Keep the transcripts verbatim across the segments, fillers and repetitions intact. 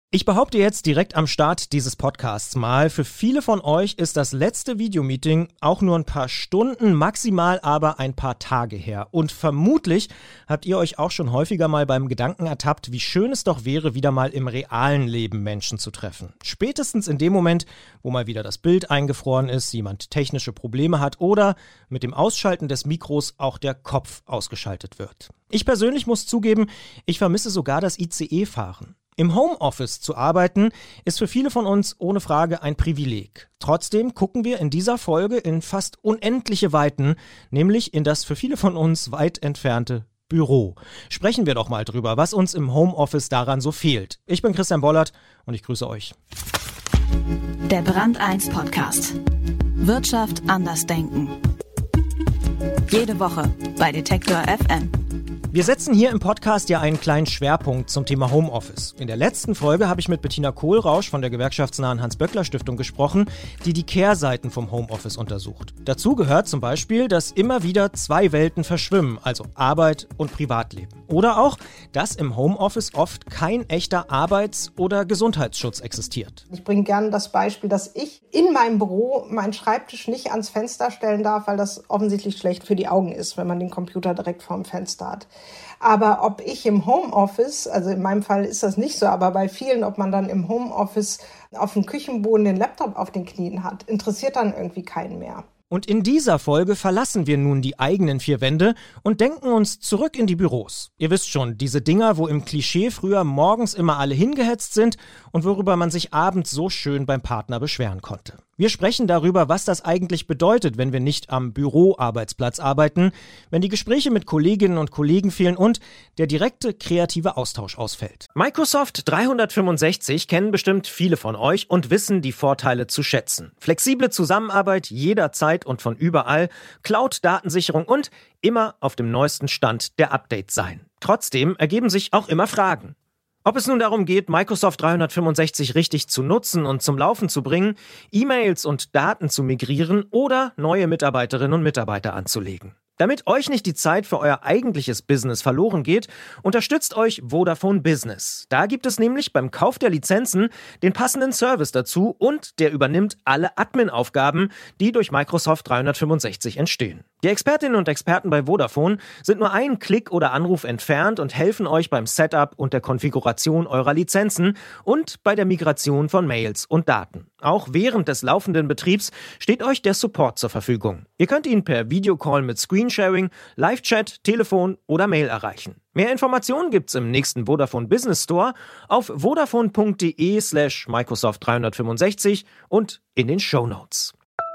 Ich behaupte jetzt direkt am Start dieses Podcasts mal, für viele von euch ist das letzte Videomeeting auch nur ein paar Stunden, maximal aber ein paar Tage her. Und vermutlich habt ihr euch auch schon häufiger mal beim Gedanken ertappt, wie schön es doch wäre, wieder mal im realen Leben Menschen zu treffen. Spätestens in dem Moment, wo mal wieder das Bild eingefroren ist, jemand technische Probleme hat oder mit dem Ausschalten des Mikros auch der Kopf ausgeschaltet wird. Ich persönlich muss zugeben, ich vermisse sogar das I C E-Fahren. Im Homeoffice zu arbeiten, ist für viele von uns ohne Frage ein Privileg. Trotzdem gucken wir in dieser Folge in fast unendliche Weiten, nämlich in das für viele von uns weit entfernte Büro. Sprechen wir doch mal drüber, was uns im Homeoffice daran so fehlt. Ich bin Christian Bollert und ich grüße euch. Der Brand eins Podcast. Wirtschaft anders denken. Jede Woche bei Detektor F M. Wir setzen hier im Podcast ja einen kleinen Schwerpunkt zum Thema Homeoffice. In der letzten Folge habe ich mit Bettina Kohlrausch von der gewerkschaftsnahen Hans-Böckler-Stiftung gesprochen, die die Kehrseiten vom Homeoffice untersucht. Dazu gehört zum Beispiel, dass immer wieder zwei Welten verschwimmen, also Arbeit und Privatleben. Oder auch, dass im Homeoffice oft kein echter Arbeits- oder Gesundheitsschutz existiert. Ich bringe gerne das Beispiel, dass ich in meinem Büro meinen Schreibtisch nicht ans Fenster stellen darf, weil das offensichtlich schlecht für die Augen ist, wenn man den Computer direkt vorm Fenster hat. Aber ob ich im Homeoffice, also in meinem Fall ist das nicht so, aber bei vielen, ob man dann im Homeoffice auf dem Küchenboden den Laptop auf den Knien hat, interessiert dann irgendwie keinen mehr. Und in dieser Folge verlassen wir nun die eigenen vier Wände und denken uns zurück in die Büros. Ihr wisst schon, diese Dinger, wo im Klischee früher morgens immer alle hingehetzt sind und worüber man sich abends so schön beim Partner beschweren konnte. Wir sprechen darüber, was das eigentlich bedeutet, wenn wir nicht am Büroarbeitsplatz arbeiten, wenn die Gespräche mit Kolleginnen und Kollegen fehlen und der direkte kreative Austausch ausfällt. Microsoft dreihundertfünfundsechzig kennen bestimmt viele von euch und wissen die Vorteile zu schätzen. Flexible Zusammenarbeit jederzeit und von überall, Cloud-Datensicherung und immer auf dem neuesten Stand der Updates sein. Trotzdem ergeben sich auch immer Fragen. Ob es nun darum geht, Microsoft dreihundertfünfundsechzig richtig zu nutzen und zum Laufen zu bringen, E-Mails und Daten zu migrieren oder neue Mitarbeiterinnen und Mitarbeiter anzulegen. Damit euch nicht die Zeit für euer eigentliches Business verloren geht, unterstützt euch Vodafone Business. Da gibt es nämlich beim Kauf der Lizenzen den passenden Service dazu und der übernimmt alle Admin-Aufgaben, die durch Microsoft dreihundertfünfundsechzig entstehen. Die Expertinnen und Experten bei Vodafone sind nur einen Klick oder Anruf entfernt und helfen euch beim Setup und der Konfiguration eurer Lizenzen und bei der Migration von Mails und Daten. Auch während des laufenden Betriebs steht euch der Support zur Verfügung. Ihr könnt ihn per Videocall mit Screensharing, Live-Chat, Telefon oder Mail erreichen. Mehr Informationen gibt's im nächsten Vodafone Business Store auf vodafone.de slash Microsoft dreihundertfünfundsechzig und in den Shownotes.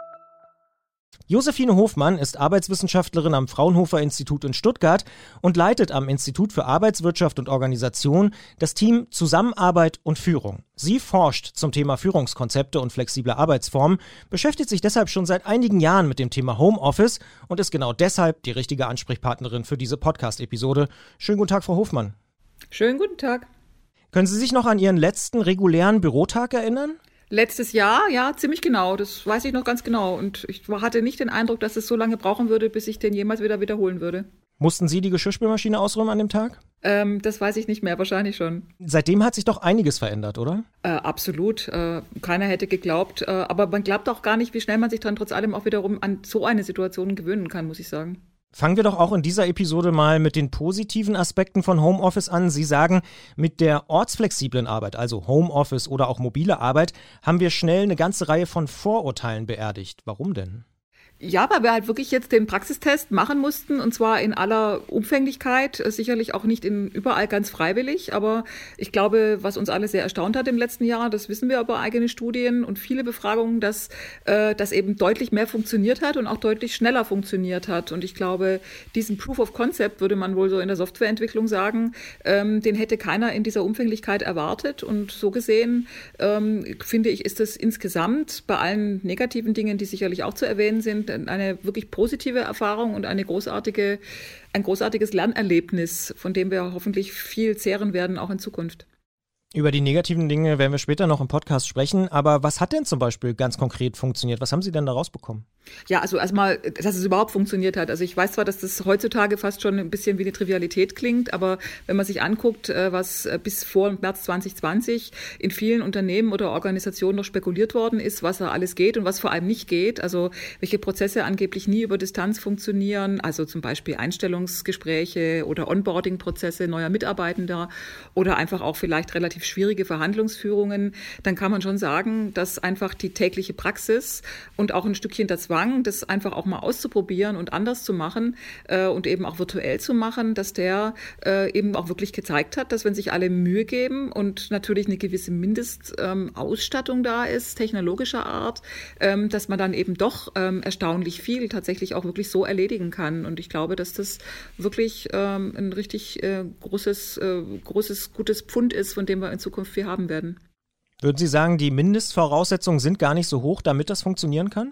Josephine Hofmann ist Arbeitswissenschaftlerin am Fraunhofer-Institut in Stuttgart und leitet am Institut für Arbeitswirtschaft und Organisation das Team Zusammenarbeit und Führung. Sie forscht zum Thema Führungskonzepte und flexible Arbeitsformen, beschäftigt sich deshalb schon seit einigen Jahren mit dem Thema Homeoffice und ist genau deshalb die richtige Ansprechpartnerin für diese Podcast-Episode. Schönen guten Tag, Frau Hofmann. Schönen guten Tag. Können Sie sich noch an Ihren letzten regulären Bürotag erinnern? Letztes Jahr, ja, ziemlich genau. Das weiß ich noch ganz genau. Und ich hatte nicht den Eindruck, dass es so lange brauchen würde, bis ich den jemals wieder wiederholen würde. Mussten Sie die Geschirrspülmaschine ausräumen an dem Tag? Ähm, das weiß ich nicht mehr, wahrscheinlich schon. Seitdem hat sich doch einiges verändert, oder? Äh, absolut. Äh, keiner hätte geglaubt. Äh, aber man glaubt auch gar nicht, wie schnell man sich dann trotz allem auch wiederum an so eine Situation gewöhnen kann, muss ich sagen. Fangen wir doch auch in dieser Episode mal mit den positiven Aspekten von Homeoffice an. Sie sagen, mit der ortsflexiblen Arbeit, also Homeoffice oder auch mobile Arbeit, haben wir schnell eine ganze Reihe von Vorurteilen beerdigt. Warum denn? Ja, weil wir halt wirklich jetzt den Praxistest machen mussten, und zwar in aller Umfänglichkeit, sicherlich auch nicht in überall ganz freiwillig, aber ich glaube, was uns alle sehr erstaunt hat im letzten Jahr, das wissen wir über eigene Studien und viele Befragungen, dass äh, das eben deutlich mehr funktioniert hat und auch deutlich schneller funktioniert hat. Und ich glaube, diesen Proof of Concept, würde man wohl so in der Softwareentwicklung sagen, ähm, den hätte keiner in dieser Umfänglichkeit erwartet. Und so gesehen, ähm, finde ich, ist das insgesamt bei allen negativen Dingen, die sicherlich auch zu erwähnen sind, eine wirklich positive Erfahrung und eine großartige, ein großartiges Lernerlebnis, von dem wir hoffentlich viel zehren werden, auch in Zukunft. Über die negativen Dinge werden wir später noch im Podcast sprechen, aber was hat denn zum Beispiel ganz konkret funktioniert? Was haben Sie denn da rausbekommen? Ja, also erstmal, dass es überhaupt funktioniert hat. Also ich weiß zwar, dass das heutzutage fast schon ein bisschen wie eine Trivialität klingt, aber wenn man sich anguckt, was bis vor März zwanzig zwanzig in vielen Unternehmen oder Organisationen noch spekuliert worden ist, was da alles geht und was vor allem nicht geht, also welche Prozesse angeblich nie über Distanz funktionieren, also zum Beispiel Einstellungsgespräche oder Onboarding-Prozesse neuer Mitarbeitender oder einfach auch vielleicht relativ schwierige Verhandlungsführungen, dann kann man schon sagen, dass einfach die tägliche Praxis und auch ein Stückchen der Zwang, das einfach auch mal auszuprobieren und anders zu machen äh, und eben auch virtuell zu machen, dass der äh, eben auch wirklich gezeigt hat, dass wenn sich alle Mühe geben und natürlich eine gewisse Mindestausstattung ähm, da ist, technologischer Art, ähm, dass man dann eben doch ähm, erstaunlich viel tatsächlich auch wirklich so erledigen kann. Und ich glaube, dass das wirklich ähm, ein richtig äh, großes, äh, großes, gutes Pfund ist, von dem wir in Zukunft viel haben werden. Würden Sie sagen, die Mindestvoraussetzungen sind gar nicht so hoch, damit das funktionieren kann?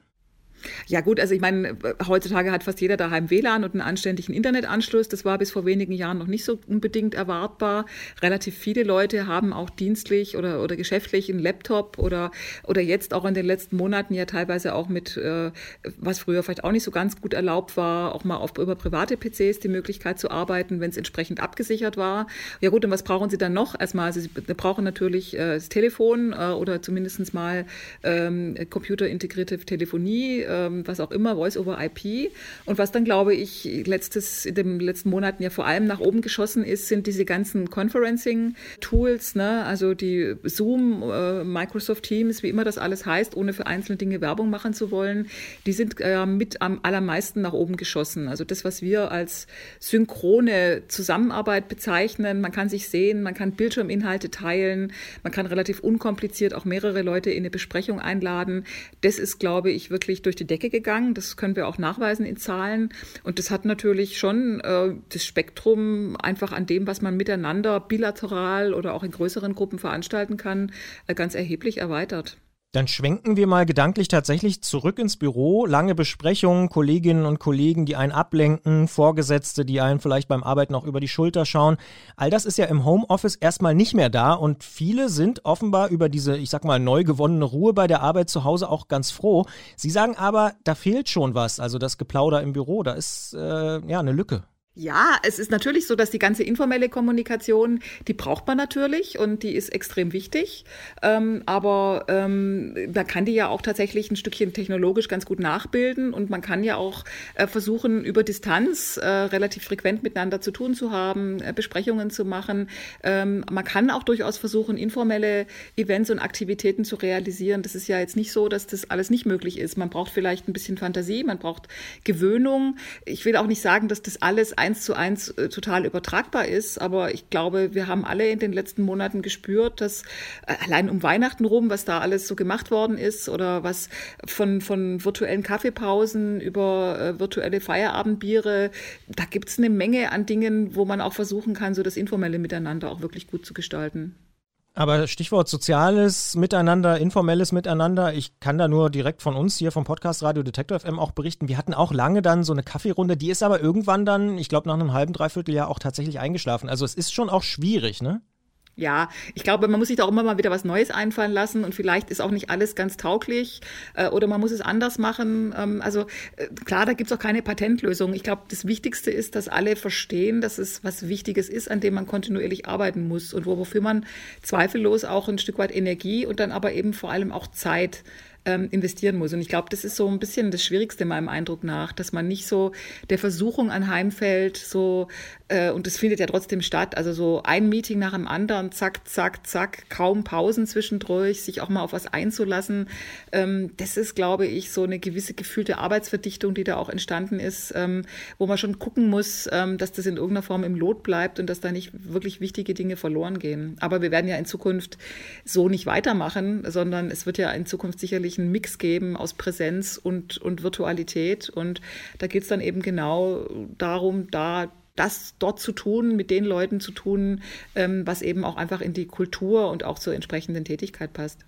Ja gut, also ich meine, heutzutage hat fast jeder daheim W L A N und einen anständigen Internetanschluss. Das war bis vor wenigen Jahren noch nicht so unbedingt erwartbar. Relativ viele Leute haben auch dienstlich oder, oder geschäftlich einen Laptop oder, oder jetzt auch in den letzten Monaten ja teilweise auch mit, äh, was früher vielleicht auch nicht so ganz gut erlaubt war, auch mal auf, über private P Cs die Möglichkeit zu arbeiten, wenn es entsprechend abgesichert war. Ja gut, und was brauchen Sie dann noch? Erstmal, also Sie brauchen natürlich äh, das Telefon äh, oder zumindest mal ähm, computerintegrierte Telefonie, was auch immer, Voice over I P. Und was dann, glaube ich, letztes, in den letzten Monaten ja vor allem nach oben geschossen ist, sind diese ganzen Conferencing-Tools, ne? Also die Zoom, äh, Microsoft Teams, wie immer das alles heißt, ohne für einzelne Dinge Werbung machen zu wollen, die sind äh, mit am allermeisten nach oben geschossen. Also das, was wir als synchrone Zusammenarbeit bezeichnen, man kann sich sehen, man kann Bildschirminhalte teilen, man kann relativ unkompliziert auch mehrere Leute in eine Besprechung einladen. Das ist, glaube ich, wirklich durch die Decke gegangen. Das können wir auch nachweisen in Zahlen. Und das hat natürlich schon äh, das Spektrum einfach an dem, was man miteinander bilateral oder auch in größeren Gruppen veranstalten kann, äh, ganz erheblich erweitert. Dann schwenken wir mal gedanklich tatsächlich zurück ins Büro. Lange Besprechungen, Kolleginnen und Kollegen, die einen ablenken, Vorgesetzte, die einen vielleicht beim Arbeiten auch über die Schulter schauen. All das ist ja im Homeoffice erstmal nicht mehr da und viele sind offenbar über diese, ich sag mal, neu gewonnene Ruhe bei der Arbeit zu Hause auch ganz froh. Sie sagen aber, da fehlt schon was, also das Geplauder im Büro, da ist äh, ja eine Lücke. Ja, es ist natürlich so, dass die ganze informelle Kommunikation, die braucht man natürlich und die ist extrem wichtig. Ähm, aber ähm, man kann die ja auch tatsächlich ein Stückchen technologisch ganz gut nachbilden und man kann ja auch äh, versuchen, über Distanz äh, relativ frequent miteinander zu tun zu haben, äh, Besprechungen zu machen. Ähm, man kann auch durchaus versuchen, informelle Events und Aktivitäten zu realisieren. Das ist ja jetzt nicht so, dass das alles nicht möglich ist. Man braucht vielleicht ein bisschen Fantasie, man braucht Gewöhnung. Ich will auch nicht sagen, dass das alles eins zu eins äh, total übertragbar ist. Aber ich glaube, wir haben alle in den letzten Monaten gespürt, dass äh, allein um Weihnachten rum, was da alles so gemacht worden ist oder was von, von virtuellen Kaffeepausen über äh, virtuelle Feierabendbiere, da gibt es eine Menge an Dingen, wo man auch versuchen kann, so das informelle Miteinander auch wirklich gut zu gestalten. Aber Stichwort soziales Miteinander, informelles Miteinander, ich kann da nur direkt von uns hier vom Podcast Radio Detektor F M auch berichten. Wir hatten auch lange dann so eine Kaffeerunde, die ist aber irgendwann dann, ich glaube nach einem halben, dreiviertel Jahr auch tatsächlich eingeschlafen. Also es ist schon auch schwierig, ne? Ja, ich glaube, man muss sich da auch immer mal wieder was Neues einfallen lassen und vielleicht ist auch nicht alles ganz tauglich äh, oder man muss es anders machen. Ähm, also äh, klar, da gibt's auch keine Patentlösung. Ich glaube, das Wichtigste ist, dass alle verstehen, dass es was Wichtiges ist, an dem man kontinuierlich arbeiten muss und wofür man zweifellos auch ein Stück weit Energie und dann aber eben vor allem auch Zeit ähm, investieren muss. Und ich glaube, das ist so ein bisschen das Schwierigste meinem Eindruck nach, dass man nicht so der Versuchung anheimfällt, so äh, und das findet ja trotzdem statt, also so ein Meeting nach dem anderen, zack, zack, zack, kaum Pausen zwischendurch, sich auch mal auf was einzulassen. Ähm, das ist, glaube ich, so eine gewisse gefühlte Arbeitsverdichtung, die da auch entstanden ist, ähm, wo man schon gucken muss, ähm, dass das in irgendeiner Form im Lot bleibt und dass da nicht wirklich wichtige Dinge verloren gehen. Aber wir werden ja in Zukunft so nicht weitermachen, sondern es wird ja in Zukunft sicherlich einen Mix geben aus Präsenz und, und Virtualität. Und da geht es dann eben genau darum, da das dort zu tun, mit den Leuten zu tun, ähm, was eben auch einfach in die Kultur und auch zur entsprechenden Tätigkeit passt.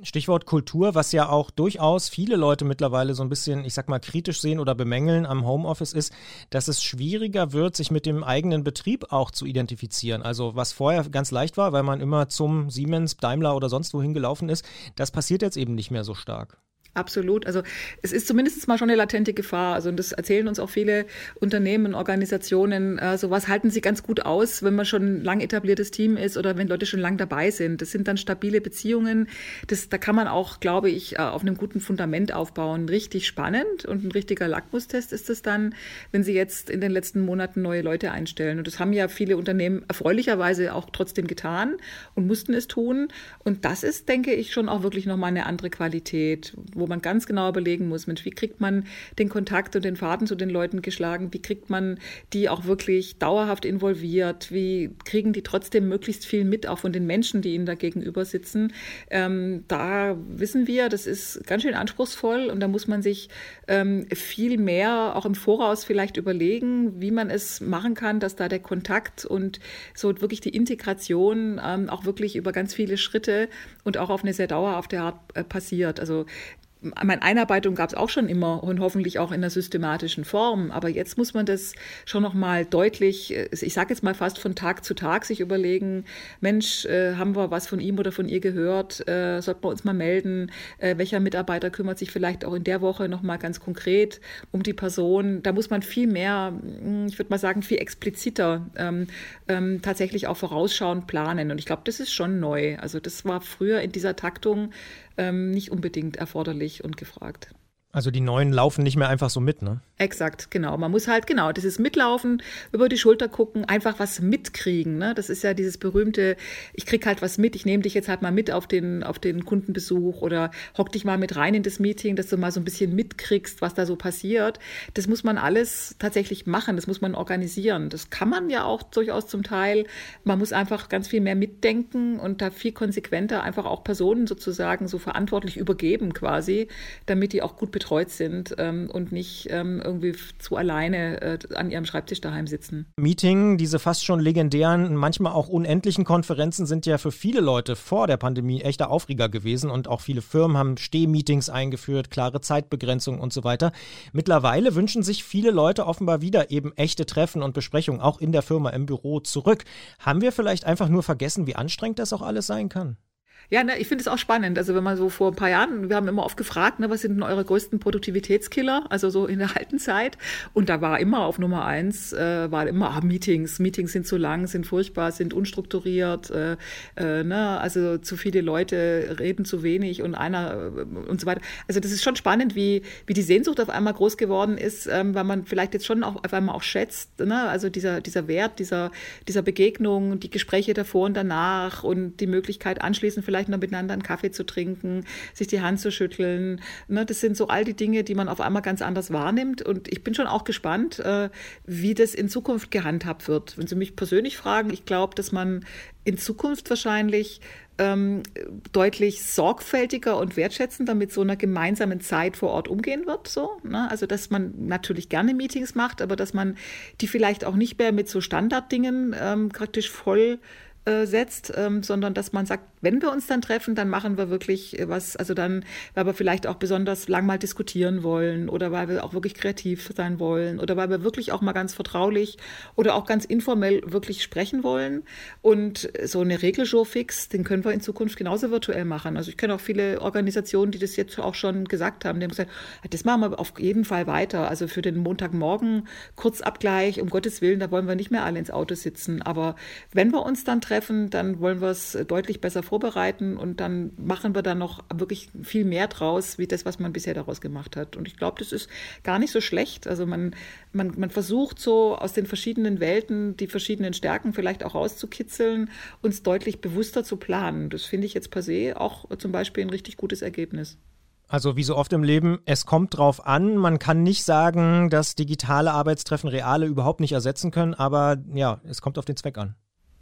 Stichwort Kultur, was ja auch durchaus viele Leute mittlerweile so ein bisschen, ich sag mal, kritisch sehen oder bemängeln am Homeoffice ist, dass es schwieriger wird, sich mit dem eigenen Betrieb auch zu identifizieren. Also was vorher ganz leicht war, weil man immer zum Siemens, Daimler oder sonst wohin gelaufen ist, das passiert jetzt eben nicht mehr so stark. Absolut. Also es ist zumindest mal schon eine latente Gefahr. Also und das erzählen uns auch viele Unternehmen, Organisationen. Äh, sowas halten sie ganz gut aus, wenn man schon ein lang etabliertes Team ist oder wenn Leute schon lang dabei sind. Das sind dann stabile Beziehungen. Das, da kann man auch, glaube ich, auf einem guten Fundament aufbauen. Richtig spannend und ein richtiger Lackmustest ist es dann, wenn sie jetzt in den letzten Monaten neue Leute einstellen. Und das haben ja viele Unternehmen erfreulicherweise auch trotzdem getan und mussten es tun. Und das ist, denke ich, schon auch wirklich nochmal eine andere Qualität, wo man ganz genau überlegen muss, Mensch, wie kriegt man den Kontakt und den Faden zu den Leuten geschlagen, wie kriegt man die auch wirklich dauerhaft involviert, wie kriegen die trotzdem möglichst viel mit, auch von den Menschen, die ihnen da gegenüber sitzen. Ähm, da wissen wir, das ist ganz schön anspruchsvoll und da muss man sich ähm, viel mehr auch im Voraus vielleicht überlegen, wie man es machen kann, dass da der Kontakt und so wirklich die Integration ähm, auch wirklich über ganz viele Schritte und auch auf eine sehr dauerhafte Art äh, passiert. Also meine Einarbeitung gab es auch schon immer und hoffentlich auch in einer systematischen Form. Aber jetzt muss man das schon noch mal deutlich, ich sage jetzt mal fast von Tag zu Tag, sich überlegen, Mensch, äh, haben wir was von ihm oder von ihr gehört? Äh, sollten wir uns mal melden? Äh, welcher Mitarbeiter kümmert sich vielleicht auch in der Woche noch mal ganz konkret um die Person? Da muss man viel mehr, ich würde mal sagen, viel expliziter ähm, ähm, tatsächlich auch vorausschauend planen. Und ich glaube, das ist schon neu. Also das war früher in dieser Taktung ähm, nicht unbedingt erforderlich und gefragt. Also die Neuen laufen nicht mehr einfach so mit, ne? Exakt, genau. Man muss halt, genau, dieses Mitlaufen, über die Schulter gucken, einfach was mitkriegen, ne? Das ist ja dieses berühmte, ich krieg halt was mit, ich nehme dich jetzt halt mal mit auf den, auf den Kundenbesuch oder hock dich mal mit rein in das Meeting, dass du mal so ein bisschen mitkriegst, was da so passiert. Das muss man alles tatsächlich machen, das muss man organisieren. Das kann man ja auch durchaus zum Teil. Man muss einfach ganz viel mehr mitdenken und da viel konsequenter einfach auch Personen sozusagen so verantwortlich übergeben quasi, damit die auch gut betreut sind ähm, und nicht ähm, irgendwie zu alleine äh, an ihrem Schreibtisch daheim sitzen. Meeting, diese fast schon legendären, manchmal auch unendlichen Konferenzen sind ja für viele Leute vor der Pandemie echter Aufreger gewesen und auch viele Firmen haben Stehmeetings eingeführt, klare Zeitbegrenzungen und so weiter. Mittlerweile wünschen sich viele Leute offenbar wieder eben echte Treffen und Besprechungen, auch in der Firma, im Büro zurück. Haben wir vielleicht einfach nur vergessen, wie anstrengend das auch alles sein kann? Ja, ne, ich finde es auch spannend. Also wenn man so vor ein paar Jahren, wir haben immer oft gefragt, ne, was sind denn eure größten Produktivitätskiller, also so in der alten Zeit. Und da war immer auf Nummer eins, äh, war immer ah, Meetings. Meetings sind zu lang, sind furchtbar, sind unstrukturiert, äh, äh, ne, also zu viele Leute reden zu wenig und einer äh, und so weiter. Also das ist schon spannend, wie wie die Sehnsucht auf einmal groß geworden ist, ähm, weil man vielleicht jetzt schon auch auf einmal auch schätzt, ne, also dieser dieser Wert dieser dieser Begegnung, die Gespräche davor und danach und die Möglichkeit anschließend vielleicht noch miteinander einen Kaffee zu trinken, sich die Hand zu schütteln. Ne, das sind so all die Dinge, die man auf einmal ganz anders wahrnimmt. Und ich bin schon auch gespannt, äh, wie das in Zukunft gehandhabt wird. Wenn Sie mich persönlich fragen, ich glaube, dass man in Zukunft wahrscheinlich ähm, deutlich sorgfältiger und wertschätzender mit so einer gemeinsamen Zeit vor Ort umgehen wird. So, ne? Also dass man natürlich gerne Meetings macht, aber dass man die vielleicht auch nicht mehr mit so Standarddingen ähm, praktisch voll setzt, ähm, sondern dass man sagt, wenn wir uns dann treffen, dann machen wir wirklich was, also dann, weil wir vielleicht auch besonders lang mal diskutieren wollen oder weil wir auch wirklich kreativ sein wollen oder weil wir wirklich auch mal ganz vertraulich oder auch ganz informell wirklich sprechen wollen. Und so eine Regeljour fix, den können wir in Zukunft genauso virtuell machen. Also ich kenne auch viele Organisationen, die das jetzt auch schon gesagt haben, die haben gesagt, das machen wir auf jeden Fall weiter. Also für den Montagmorgen Kurzabgleich, um Gottes Willen, da wollen wir nicht mehr alle ins Auto sitzen. Aber wenn wir uns dann treffen, treffen, dann wollen wir es deutlich besser vorbereiten und dann machen wir da noch wirklich viel mehr draus, wie das, was man bisher daraus gemacht hat. Und ich glaube, das ist gar nicht so schlecht. Also man, man, man versucht so aus den verschiedenen Welten die verschiedenen Stärken vielleicht auch rauszukitzeln, uns deutlich bewusster zu planen. Das finde ich jetzt per se auch zum Beispiel ein richtig gutes Ergebnis. Also wie so oft im Leben, es kommt drauf an. Man kann nicht sagen, dass digitale Arbeitstreffen reale überhaupt nicht ersetzen können, aber ja, es kommt auf den Zweck an.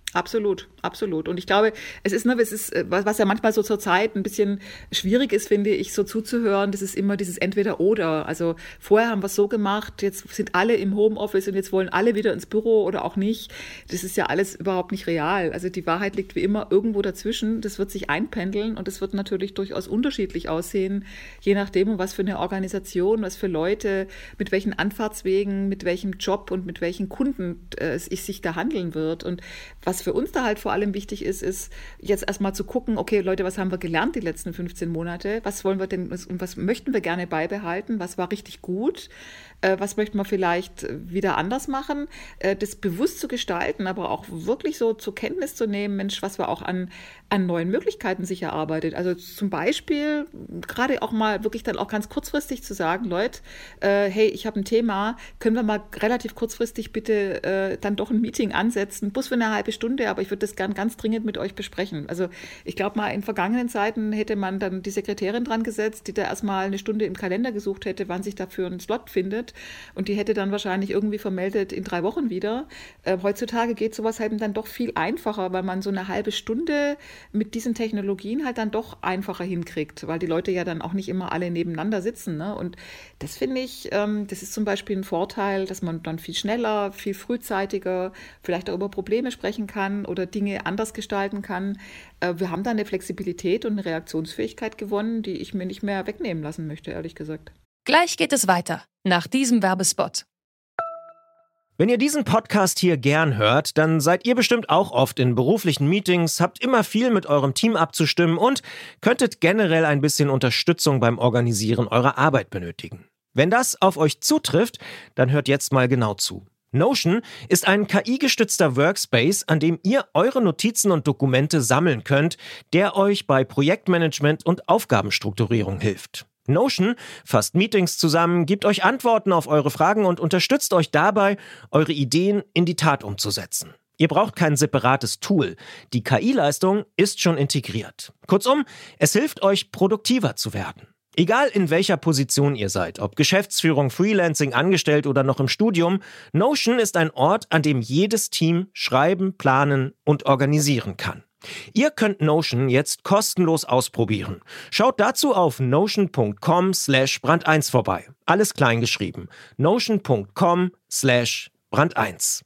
Absolut, absolut. Und ich glaube, es ist, ne, es ist, was ja manchmal so zur Zeit ein bisschen schwierig ist, finde ich, so zuzuhören, das ist immer dieses Entweder-Oder. Also vorher haben wir es so gemacht, jetzt sind alle im Homeoffice und jetzt wollen alle wieder ins Büro oder auch nicht. Das ist ja alles überhaupt nicht real. Also die Wahrheit liegt wie immer irgendwo dazwischen. Das wird sich einpendeln und es wird natürlich durchaus unterschiedlich aussehen, je nachdem, was für eine Organisation, was für Leute, mit welchen Anfahrtswegen, mit welchem Job und mit welchen Kunden äh, es sich da handeln wird. Und was für uns da halt vor allem wichtig ist, ist jetzt erstmal zu gucken, okay Leute, was haben wir gelernt die letzten fünfzehn Monate? Was wollen wir denn und was möchten wir gerne beibehalten? Was war richtig gut? Was möchten wir vielleicht wieder anders machen? Das bewusst zu gestalten, aber auch wirklich so zur Kenntnis zu nehmen, Mensch, was wir auch an, an neuen Möglichkeiten sich erarbeitet. Also zum Beispiel gerade auch mal wirklich dann auch ganz kurzfristig zu sagen, Leute, äh, hey, ich habe ein Thema, können wir mal relativ kurzfristig bitte äh, dann doch ein Meeting ansetzen, bloß für eine halbe Stunde, aber ich würde das gern ganz dringend mit euch besprechen. Also ich glaube mal, in vergangenen Zeiten hätte man dann die Sekretärin dran gesetzt, die da erstmal eine Stunde im Kalender gesucht hätte, wann sich dafür ein Slot findet. Und die hätte dann wahrscheinlich irgendwie vermeldet in drei Wochen wieder. Äh, heutzutage geht sowas halt dann doch viel einfacher, weil man so eine halbe Stunde mit diesen Technologien halt dann doch einfacher hinkriegt, weil die Leute ja dann auch nicht immer alle nebeneinander sitzen. Ne? Und das finde ich, ähm, das ist zum Beispiel ein Vorteil, dass man dann viel schneller, viel frühzeitiger vielleicht auch über Probleme sprechen kann oder Dinge anders gestalten kann. Äh, wir haben da eine Flexibilität und eine Reaktionsfähigkeit gewonnen, die ich mir nicht mehr wegnehmen lassen möchte, ehrlich gesagt. Gleich geht es weiter, nach diesem Werbespot. Wenn ihr diesen Podcast hier gern hört, dann seid ihr bestimmt auch oft in beruflichen Meetings, habt immer viel mit eurem Team abzustimmen und könntet generell ein bisschen Unterstützung beim Organisieren eurer Arbeit benötigen. Wenn das auf euch zutrifft, dann hört jetzt mal genau zu. Notion ist ein K I-gestützter Workspace, an dem ihr eure Notizen und Dokumente sammeln könnt, der euch bei Projektmanagement und Aufgabenstrukturierung hilft. Notion fasst Meetings zusammen, gibt euch Antworten auf eure Fragen und unterstützt euch dabei, eure Ideen in die Tat umzusetzen. Ihr braucht kein separates Tool. Die K I-Leistung ist schon integriert. Kurzum, es hilft euch, produktiver zu werden. Egal in welcher Position ihr seid, ob Geschäftsführung, Freelancing, angestellt oder noch im Studium, Notion ist ein Ort, an dem jedes Team schreiben, planen und organisieren kann. Ihr könnt Notion jetzt kostenlos ausprobieren. Schaut dazu auf notion.com slash brand eins vorbei. Alles klein geschrieben. notion.com slash brand eins.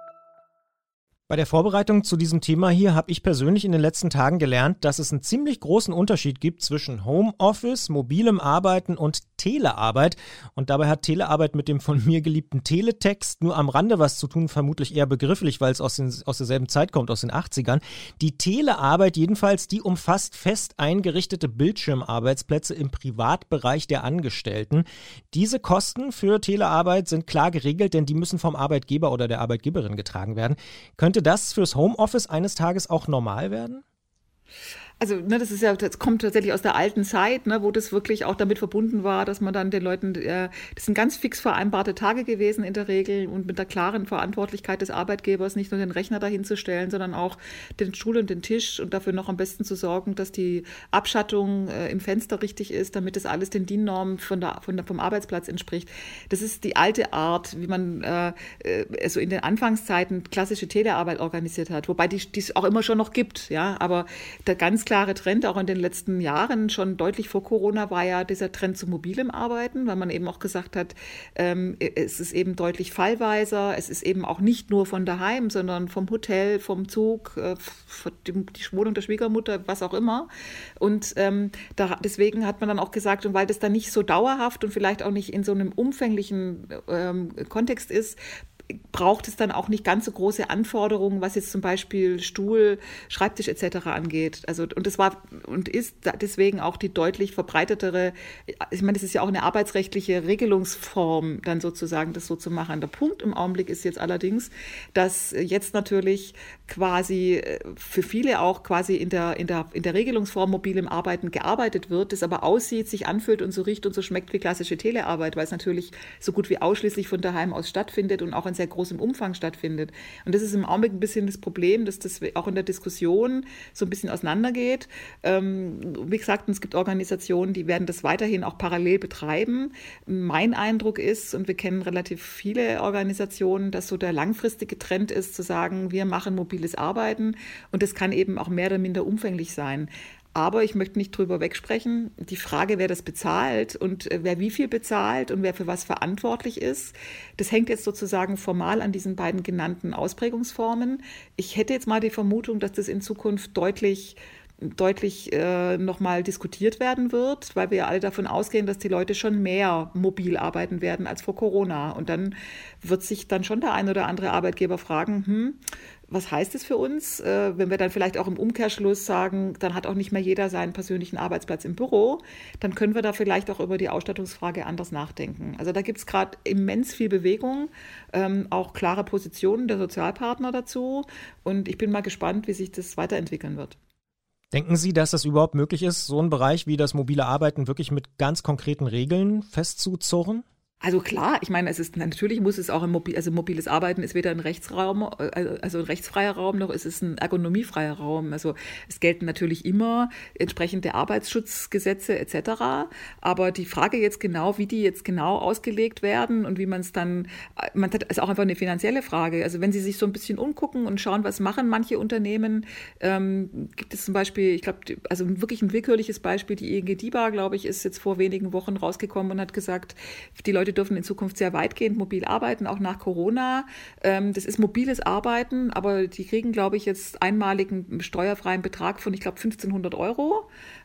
Bei der Vorbereitung zu diesem Thema hier habe ich persönlich in den letzten Tagen gelernt, dass es einen ziemlich großen Unterschied gibt zwischen Homeoffice, mobilem Arbeiten und Telearbeit. Und dabei hat Telearbeit mit dem von mir geliebten Teletext nur am Rande was zu tun, vermutlich eher begrifflich, weil es aus, den, aus derselben Zeit kommt, aus den achtzigern. Die Telearbeit jedenfalls, die umfasst fest eingerichtete Bildschirmarbeitsplätze im Privatbereich der Angestellten. Diese Kosten für Telearbeit sind klar geregelt, denn die müssen vom Arbeitgeber oder der Arbeitgeberin getragen werden. Könnte das fürs Homeoffice eines Tages auch normal werden? Also, ne, das ist ja, das kommt tatsächlich aus der alten Zeit, ne, wo das wirklich auch damit verbunden war, dass man dann den Leuten, äh, das sind ganz fix vereinbarte Tage gewesen in der Regel und mit der klaren Verantwortlichkeit des Arbeitgebers, nicht nur den Rechner dahin zu stellen, sondern auch den Stuhl und den Tisch und dafür noch am besten zu sorgen, dass die Abschattung äh, im Fenster richtig ist, damit das alles den D I N-Normen von der, von der, vom Arbeitsplatz entspricht. Das ist die alte Art, wie man äh, also in den Anfangszeiten klassische Telearbeit organisiert hat, wobei die es auch immer schon noch gibt, ja, aber der ganz klare Trend auch in den letzten Jahren, schon deutlich vor Corona, war ja dieser Trend zu mobilem Arbeiten, weil man eben auch gesagt hat, ähm, es ist eben deutlich fallweiser, es ist eben auch nicht nur von daheim, sondern vom Hotel, vom Zug, äh, die, die Wohnung der Schwiegermutter, was auch immer. Und ähm, da, deswegen hat man dann auch gesagt, und weil das dann nicht so dauerhaft und vielleicht auch nicht in so einem umfänglichen ähm, Kontext ist, braucht es dann auch nicht ganz so große Anforderungen, was jetzt zum Beispiel Stuhl, Schreibtisch et cetera angeht. Also, und das war und ist deswegen auch die deutlich verbreitetere, ich meine, das ist ja auch eine arbeitsrechtliche Regelungsform, dann sozusagen das so zu machen. Der Punkt im Augenblick ist jetzt allerdings, dass jetzt natürlich quasi für viele auch quasi in der, in der, in der Regelungsform mobilem Arbeiten gearbeitet wird, das aber aussieht, sich anfühlt und so riecht und so schmeckt wie klassische Telearbeit, weil es natürlich so gut wie ausschließlich von daheim aus stattfindet und auch in sehr großem Umfang stattfindet. Und das ist im Augenblick ein bisschen das Problem, dass das auch in der Diskussion so ein bisschen auseinandergeht. Ähm, wie gesagt, es gibt Organisationen, die werden das weiterhin auch parallel betreiben. Mein Eindruck ist, und wir kennen relativ viele Organisationen, dass so der langfristige Trend ist, zu sagen, wir machen mobiles Arbeiten und das kann eben auch mehr oder minder umfänglich sein. Aber ich möchte nicht drüber wegsprechen. Die Frage, wer das bezahlt und wer wie viel bezahlt und wer für was verantwortlich ist, das hängt jetzt sozusagen formal an diesen beiden genannten Ausprägungsformen. Ich hätte jetzt mal die Vermutung, dass das in Zukunft deutlich deutlich äh, nochmal diskutiert werden wird, weil wir alle davon ausgehen, dass die Leute schon mehr mobil arbeiten werden als vor Corona. Und dann wird sich dann schon der ein oder andere Arbeitgeber fragen, hm, was heißt es für uns, äh, wenn wir dann vielleicht auch im Umkehrschluss sagen, dann hat auch nicht mehr jeder seinen persönlichen Arbeitsplatz im Büro, dann können wir da vielleicht auch über die Ausstattungsfrage anders nachdenken. Also da gibt es gerade immens viel Bewegung, ähm, auch klare Positionen der Sozialpartner dazu. Und ich bin mal gespannt, wie sich das weiterentwickeln wird. Denken Sie, dass es überhaupt möglich ist, so einen Bereich wie das mobile Arbeiten wirklich mit ganz konkreten Regeln festzuzurren? Also klar, ich meine, es ist natürlich muss es auch ein mobil, also mobiles Arbeiten ist weder ein Rechtsraum, also ein rechtsfreier Raum, noch ist es ein ergonomiefreier Raum. Also es gelten natürlich immer entsprechende Arbeitsschutzgesetze et cetera. Aber die Frage jetzt genau, wie die jetzt genau ausgelegt werden und wie man es dann, man hat, ist auch einfach eine finanzielle Frage. Also wenn Sie sich so ein bisschen umgucken und schauen, was machen manche Unternehmen, ähm, gibt es zum Beispiel, ich glaube, also wirklich ein willkürliches Beispiel, die I N G DIBA, glaube ich, ist jetzt vor wenigen Wochen rausgekommen und hat gesagt, die Leute dürfen in Zukunft sehr weitgehend mobil arbeiten, auch nach Corona. Das ist mobiles Arbeiten, aber die kriegen, glaube ich, jetzt einmaligen steuerfreien Betrag von, ich glaube, fünfzehnhundert Euro,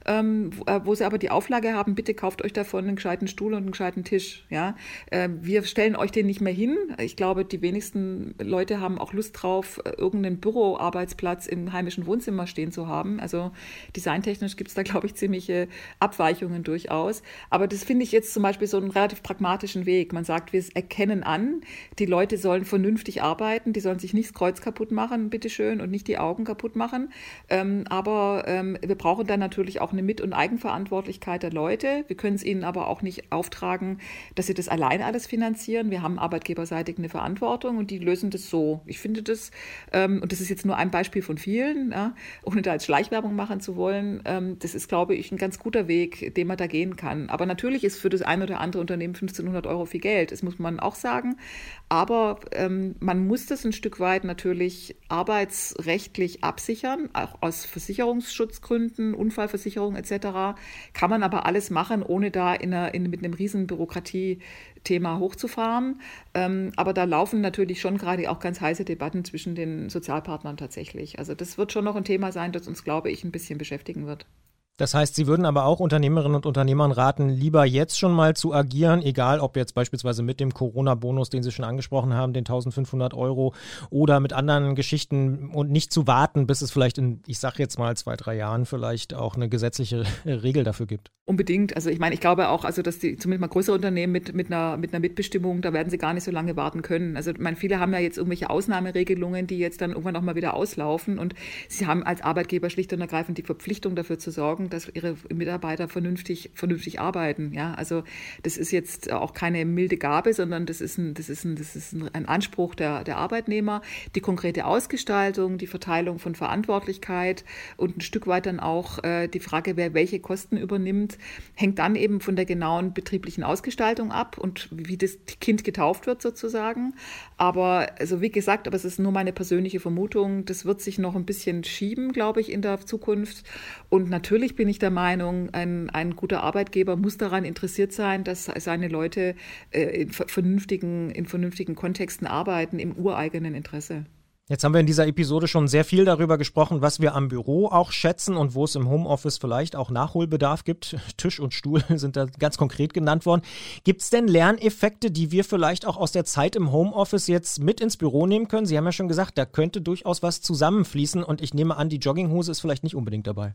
wo sie aber die Auflage haben, bitte kauft euch davon einen gescheiten Stuhl und einen gescheiten Tisch. Ja? Wir stellen euch den nicht mehr hin. Ich glaube, die wenigsten Leute haben auch Lust drauf, irgendeinen Büroarbeitsplatz im heimischen Wohnzimmer stehen zu haben. Also designtechnisch gibt es da, glaube ich, ziemliche Abweichungen durchaus. Aber das finde ich jetzt zum Beispiel so einen relativ pragmatischen Weg. Man sagt, wir erkennen an, die Leute sollen vernünftig arbeiten, die sollen sich nicht das Kreuz kaputt machen, bitteschön, und nicht die Augen kaputt machen. Ähm, aber ähm, wir brauchen dann natürlich auch eine Mit- und Eigenverantwortlichkeit der Leute. Wir können es ihnen aber auch nicht auftragen, dass sie das alleine alles finanzieren. Wir haben arbeitgeberseitig eine Verantwortung und die lösen das so. Ich finde das, ähm, und das ist jetzt nur ein Beispiel von vielen, ja, ohne da als Schleichwerbung machen zu wollen, ähm, das ist, glaube ich, ein ganz guter Weg, den man da gehen kann. Aber natürlich ist für das ein oder andere Unternehmen fünfzehnhundert Euro viel Geld, das muss man auch sagen. Aber ähm, man muss das ein Stück weit natürlich arbeitsrechtlich absichern, auch aus Versicherungsschutzgründen, Unfallversicherung et cetera. Kann man aber alles machen, ohne da in einer, in, mit einem riesen Bürokratie-Thema hochzufahren. Ähm, aber da laufen natürlich schon gerade auch ganz heiße Debatten zwischen den Sozialpartnern tatsächlich. Also das wird schon noch ein Thema sein, das uns, glaube ich, ein bisschen beschäftigen wird. Das heißt, Sie würden aber auch Unternehmerinnen und Unternehmern raten, lieber jetzt schon mal zu agieren, egal ob jetzt beispielsweise mit dem Corona-Bonus, den Sie schon angesprochen haben, den eintausendfünfhundert Euro, oder mit anderen Geschichten, und nicht zu warten, bis es vielleicht in, ich sage jetzt mal, zwei, drei Jahren vielleicht auch eine gesetzliche Regel dafür gibt. Unbedingt. Also ich meine, ich glaube auch, also dass die zumindest mal größere Unternehmen mit, mit, einer, mit einer Mitbestimmung, da werden sie gar nicht so lange warten können. Also ich meine, viele haben ja jetzt irgendwelche Ausnahmeregelungen, die jetzt dann irgendwann auch mal wieder auslaufen, und sie haben als Arbeitgeber schlicht und ergreifend die Verpflichtung dafür zu sorgen, dass ihre Mitarbeiter vernünftig, vernünftig arbeiten. Ja, also das ist jetzt auch keine milde Gabe, sondern das ist ein, das ist ein, das ist ein Anspruch der, der Arbeitnehmer. Die konkrete Ausgestaltung, die Verteilung von Verantwortlichkeit und ein Stück weit dann auch äh, die Frage, wer welche Kosten übernimmt, hängt dann eben von der genauen betrieblichen Ausgestaltung ab und wie das Kind getauft wird sozusagen. Aber also wie gesagt, aber es ist nur meine persönliche Vermutung, das wird sich noch ein bisschen schieben, glaube ich, in der Zukunft. Und natürlich bin ich der Meinung, ein, ein guter Arbeitgeber muss daran interessiert sein, dass seine Leute äh, in vernünftigen, in vernünftigen Kontexten arbeiten, im ureigenen Interesse. Jetzt haben wir in dieser Episode schon sehr viel darüber gesprochen, was wir am Büro auch schätzen und wo es im Homeoffice vielleicht auch Nachholbedarf gibt. Tisch und Stuhl sind da ganz konkret genannt worden. Gibt es denn Lerneffekte, die wir vielleicht auch aus der Zeit im Homeoffice jetzt mit ins Büro nehmen können? Sie haben ja schon gesagt, da könnte durchaus was zusammenfließen, und ich nehme an, die Jogginghose ist vielleicht nicht unbedingt dabei.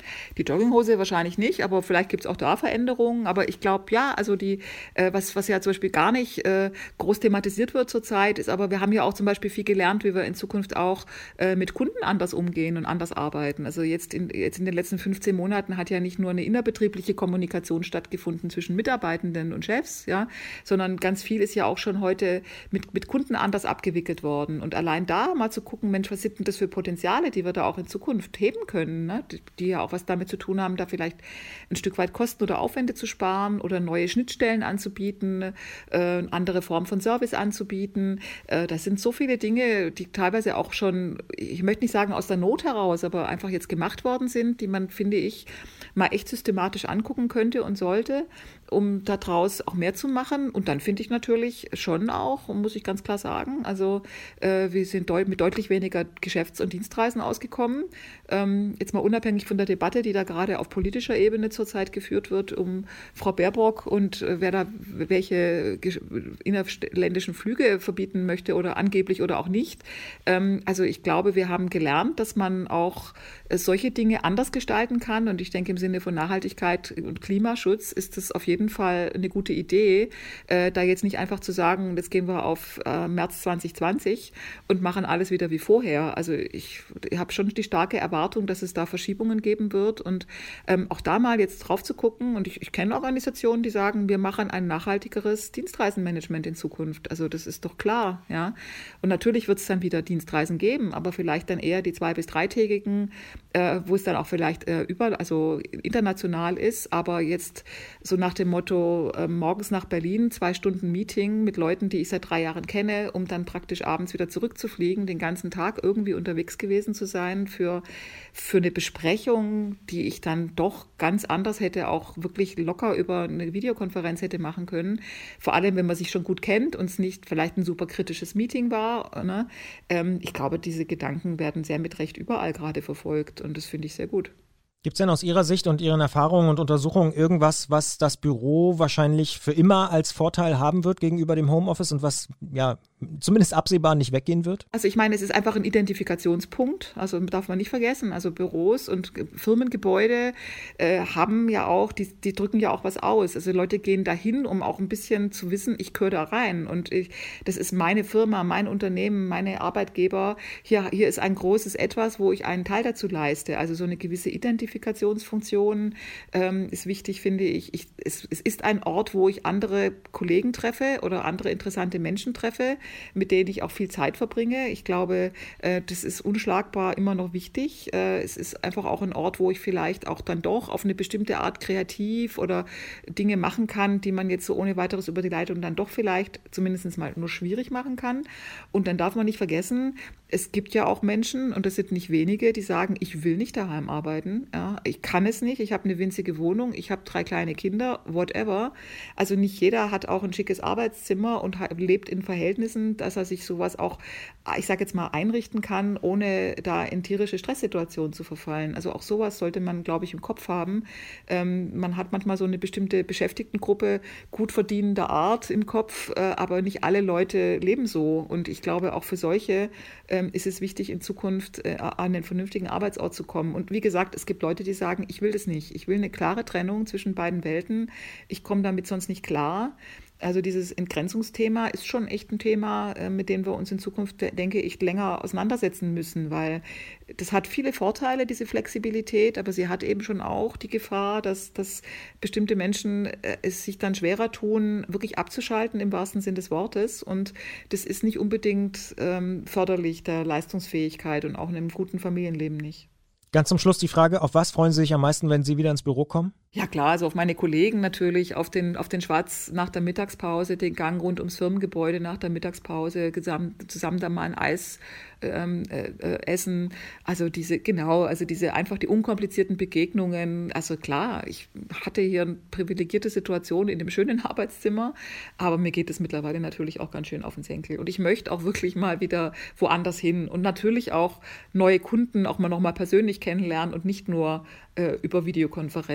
Die Jogginghose wahrscheinlich nicht, aber vielleicht gibt es auch da Veränderungen. Aber ich glaube, ja, also die, äh, was, was ja zum Beispiel gar nicht äh, groß thematisiert wird zurzeit, ist aber, wir haben ja auch zum Beispiel viel gelernt, wie wir in Zukunft auch äh, mit Kunden anders umgehen und anders arbeiten. Also jetzt in, jetzt in den letzten fünfzehn Monaten hat ja nicht nur eine innerbetriebliche Kommunikation stattgefunden zwischen Mitarbeitenden und Chefs, ja, sondern ganz viel ist ja auch schon heute mit, mit Kunden anders abgewickelt worden. Und allein da mal zu gucken, Mensch, was sind denn das für Potenziale, die wir da auch in Zukunft heben können, ne? die, die ja auch was damit zu tun haben, da vielleicht ein Stück weit Kosten oder Aufwände zu sparen oder neue Schnittstellen anzubieten, äh, andere Formen von Service anzubieten. Äh, das sind so viele Dinge, die teilweise auch schon, ich möchte nicht sagen aus der Not heraus, aber einfach jetzt gemacht worden sind, die man, finde ich, mal echt systematisch angucken könnte und sollte, um daraus auch mehr zu machen. Und dann finde ich natürlich schon auch, muss ich ganz klar sagen, also äh, wir sind deut- mit deutlich weniger Geschäfts- und Dienstreisen ausgekommen. Ähm, jetzt mal unabhängig von der Debatte, die da gerade auf politischer Ebene zurzeit geführt wird, um Frau Baerbock und äh, wer da welche ge- innerländischen Flüge verbieten möchte oder angeblich oder auch nicht. Ähm, also ich glaube, wir haben gelernt, dass man auch äh, solche Dinge anders gestalten kann. Und ich denke, im Sinne von Nachhaltigkeit und Klimaschutz ist es auf jeden Fall eine gute Idee, äh, da jetzt nicht einfach zu sagen, jetzt gehen wir auf äh, März zwanzig zwanzig und machen alles wieder wie vorher. Also ich, ich habe schon die starke Erwartung, dass es da Verschiebungen geben wird und ähm, auch da mal jetzt drauf zu gucken. Und ich, ich kenne Organisationen, die sagen, wir machen ein nachhaltigeres Dienstreisenmanagement in Zukunft. Also das ist doch klar, ja. Und natürlich wird es dann wieder Dienstreisen geben, aber vielleicht dann eher die zwei- bis dreitägigen, äh, wo es dann auch vielleicht äh, überall, also international ist, aber jetzt so nach dem Motto, äh, morgens nach Berlin, zwei Stunden Meeting mit Leuten, die ich seit drei Jahren kenne, um dann praktisch abends wieder zurückzufliegen, den ganzen Tag irgendwie unterwegs gewesen zu sein für, für eine Besprechung, die ich dann doch ganz anders hätte, auch wirklich locker über eine Videokonferenz hätte machen können. Vor allem, wenn man sich schon gut kennt und es nicht vielleicht ein super kritisches Meeting war. Ne? Ähm, ich glaube, diese Gedanken werden sehr mit Recht überall gerade verfolgt und das finde ich sehr gut. Gibt es denn aus Ihrer Sicht und Ihren Erfahrungen und Untersuchungen irgendwas, was das Büro wahrscheinlich für immer als Vorteil haben wird gegenüber dem Homeoffice und was ja zumindest absehbar nicht weggehen wird? Also ich meine, es ist einfach ein Identifikationspunkt, also darf man nicht vergessen. Also Büros und Firmengebäude äh, haben ja auch, die, die drücken ja auch was aus. Also Leute gehen dahin, um auch ein bisschen zu wissen, ich gehöre da rein und ich, das ist meine Firma, mein Unternehmen, meine Arbeitgeber. Hier, hier ist ein großes Etwas, wo ich einen Teil dazu leiste. Also so eine gewisse Identifikationsfunktion ähm, ist wichtig, finde ich. ich es, es ist ein Ort, wo ich andere Kollegen treffe oder andere interessante Menschen treffe, mit denen ich auch viel Zeit verbringe. Ich glaube, das ist unschlagbar immer noch wichtig. Es ist einfach auch ein Ort, wo ich vielleicht auch dann doch auf eine bestimmte Art kreativ oder Dinge machen kann, die man jetzt so ohne weiteres über die Leitung dann doch vielleicht zumindest mal nur schwierig machen kann. Und dann darf man nicht vergessen, es gibt ja auch Menschen, und das sind nicht wenige, die sagen, ich will nicht daheim arbeiten. Ja, ich kann es nicht, ich habe eine winzige Wohnung, ich habe drei kleine Kinder, whatever. Also nicht jeder hat auch ein schickes Arbeitszimmer und lebt in Verhältnissen, dass er sich sowas auch, ich sage jetzt mal, einrichten kann, ohne da in tierische Stresssituationen zu verfallen. Also auch sowas sollte man, glaube ich, im Kopf haben. Ähm, man hat manchmal so eine bestimmte Beschäftigtengruppe gut verdienender Art im Kopf, äh, aber nicht alle Leute leben so. Und ich glaube, auch für solche ähm, ist es wichtig, in Zukunft äh, an den vernünftigen Arbeitsort zu kommen. Und wie gesagt, es gibt Leute, die sagen, ich will das nicht. Ich will eine klare Trennung zwischen beiden Welten. Ich komme damit sonst nicht klar. Also dieses Entgrenzungsthema ist schon echt ein Thema, mit dem wir uns in Zukunft, denke ich, länger auseinandersetzen müssen, weil das hat viele Vorteile, diese Flexibilität, aber sie hat eben schon auch die Gefahr, dass, dass bestimmte Menschen es sich dann schwerer tun, wirklich abzuschalten im wahrsten Sinn des Wortes. Und das ist nicht unbedingt ähm, förderlich der Leistungsfähigkeit und auch in einem guten Familienleben nicht. Ganz zum Schluss die Frage, auf was freuen Sie sich am meisten, wenn Sie wieder ins Büro kommen? Ja klar, also auf meine Kollegen natürlich, auf den, auf den Schwatz nach der Mittagspause, den Gang rund ums Firmengebäude nach der Mittagspause, zusammen, zusammen da mal ein Eis ähm, äh, essen. Also diese, genau, also diese einfach die unkomplizierten Begegnungen. Also klar, ich hatte hier eine privilegierte Situation in dem schönen Arbeitszimmer, aber mir geht es mittlerweile natürlich auch ganz schön auf den Senkel. Und ich möchte auch wirklich mal wieder woanders hin und natürlich auch neue Kunden auch mal noch mal persönlich kennenlernen und nicht nur äh, über Videokonferenz. Äh,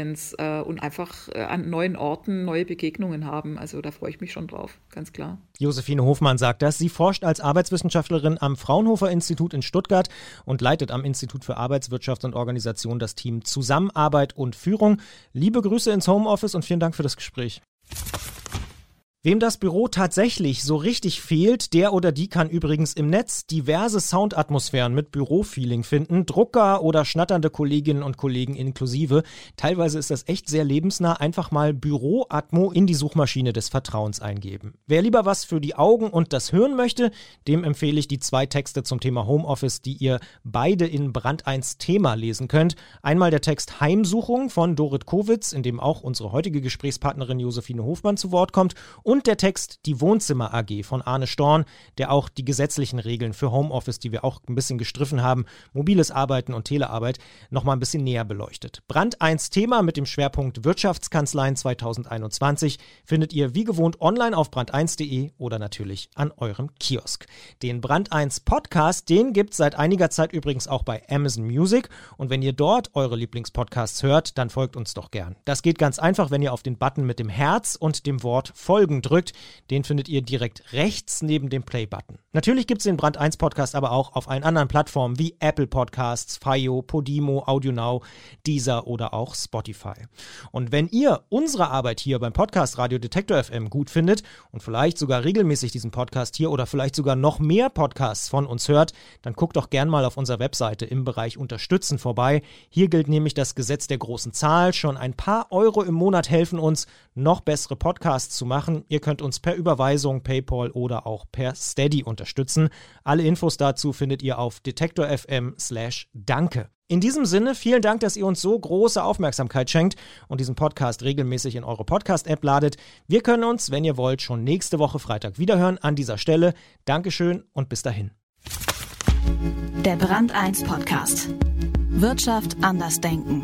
äh, und einfach äh, an neuen Orten neue Begegnungen haben. Also da freue ich mich schon drauf, ganz klar. Josephine Hofmann sagt das. Sie forscht als Arbeitswissenschaftlerin am Fraunhofer-Institut in Stuttgart und leitet am Institut für Arbeitswirtschaft und Organisation das Team Zusammenarbeit und Führung. Liebe Grüße ins Homeoffice und vielen Dank für das Gespräch. Wem das Büro tatsächlich so richtig fehlt, der oder die kann übrigens im Netz diverse Soundatmosphären mit Bürofeeling finden, Drucker oder schnatternde Kolleginnen und Kollegen inklusive. Teilweise ist das echt sehr lebensnah. Einfach mal Büroatmo in die Suchmaschine des Vertrauens eingeben. Wer lieber was für die Augen und das Hören möchte, dem empfehle ich die zwei Texte zum Thema Homeoffice, die ihr beide in Brand eins Thema lesen könnt. Einmal der Text Heimsuchung von Dorit Kowitz, in dem auch unsere heutige Gesprächspartnerin Josephine Hofmann zu Wort kommt, und der Text Die Wohnzimmer A G von Arne Storn, der auch die gesetzlichen Regeln für Homeoffice, die wir auch ein bisschen gestriffen haben, mobiles Arbeiten und Telearbeit, nochmal ein bisschen näher beleuchtet. Brand eins Thema mit dem Schwerpunkt Wirtschaftskanzleien zweitausendeinundzwanzig findet ihr wie gewohnt online auf brand eins punkt de oder natürlich an eurem Kiosk. Den Brand eins Podcast, den gibt's seit einiger Zeit übrigens auch bei Amazon Music, und wenn ihr dort eure Lieblingspodcasts hört, dann folgt uns doch gern. Das geht ganz einfach, wenn ihr auf den Button mit dem Herz und dem Wort Folgen drückt. Den findet ihr direkt rechts neben dem Play-Button. Natürlich gibt es den Brand eins Podcast aber auch auf allen anderen Plattformen wie Apple Podcasts, Fio, Podimo, AudioNow, Deezer oder auch Spotify. Und wenn ihr unsere Arbeit hier beim Podcast Radio Detektor F M gut findet und vielleicht sogar regelmäßig diesen Podcast hier oder vielleicht sogar noch mehr Podcasts von uns hört, dann guckt doch gern mal auf unserer Webseite im Bereich Unterstützen vorbei. Hier gilt nämlich das Gesetz der großen Zahl. Schon ein paar Euro im Monat helfen uns, noch bessere Podcasts zu machen. Ihr könnt uns per Überweisung, PayPal oder auch per Steady unterstützen. Alle Infos dazu findet ihr auf detektor punkt f m slash danke. In diesem Sinne, vielen Dank, dass ihr uns so große Aufmerksamkeit schenkt und diesen Podcast regelmäßig in eure Podcast-App ladet. Wir können uns, wenn ihr wollt, schon nächste Woche Freitag wiederhören an dieser Stelle. Dankeschön und bis dahin. Der Brand eins Podcast. Wirtschaft anders denken.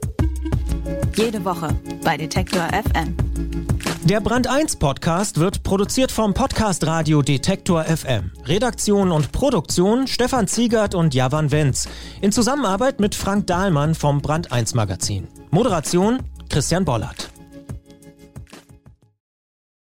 Jede Woche bei Detektor F M. Der Brand eins Podcast wird produziert vom Podcast Radio Detektor F M. Redaktion und Produktion Stefan Ziegert und Javan Wenz. In Zusammenarbeit mit Frank Dahlmann vom Brand eins Magazin. Moderation Christian Bollert.